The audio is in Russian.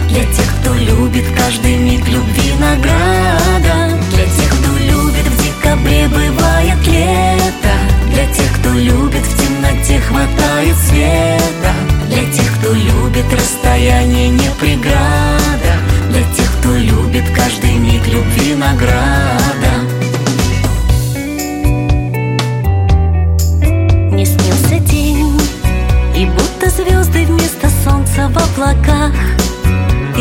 Для тех, кто любит каждый миг любви наград.